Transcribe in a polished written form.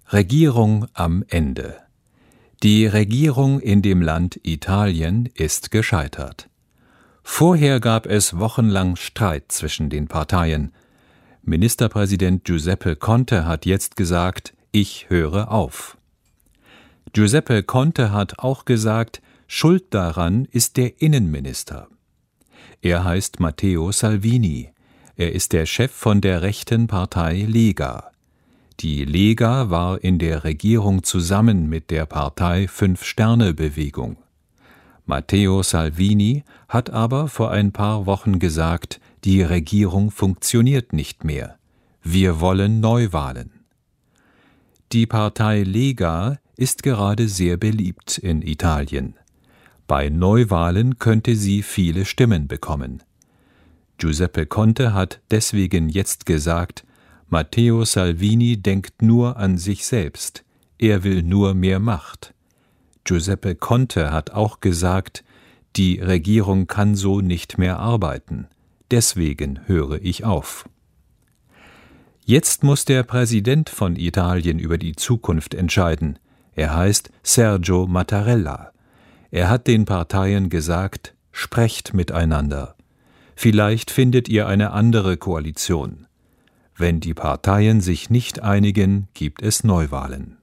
Regierung am Ende. Die Regierung in dem Land Italien ist gescheitert. Vorher gab es wochenlang Streit zwischen den Parteien. Ministerpräsident Giuseppe Conte hat jetzt gesagt, ich höre auf. Giuseppe Conte hat auch gesagt, schuld daran ist der Innenminister. Er heißt Matteo Salvini. Er ist der Chef von der rechten Partei Lega. Die Lega war in der Regierung zusammen mit der Partei Fünf-Sterne-Bewegung. Matteo Salvini hat aber vor ein paar Wochen gesagt, die Regierung funktioniert nicht mehr. Wir wollen Neuwahlen. Die Partei Lega ist gerade sehr beliebt in Italien. Bei Neuwahlen könnte sie viele Stimmen bekommen. Giuseppe Conte hat deswegen jetzt gesagt, Matteo Salvini denkt nur an sich selbst, er will nur mehr Macht. Giuseppe Conte hat auch gesagt, die Regierung kann so nicht mehr arbeiten, deswegen höre ich auf. Jetzt muss der Präsident von Italien über die Zukunft entscheiden. Er heißt Sergio Mattarella. Er hat den Parteien gesagt, sprecht miteinander. Vielleicht findet ihr eine andere Koalition. Wenn die Parteien sich nicht einigen, gibt es Neuwahlen.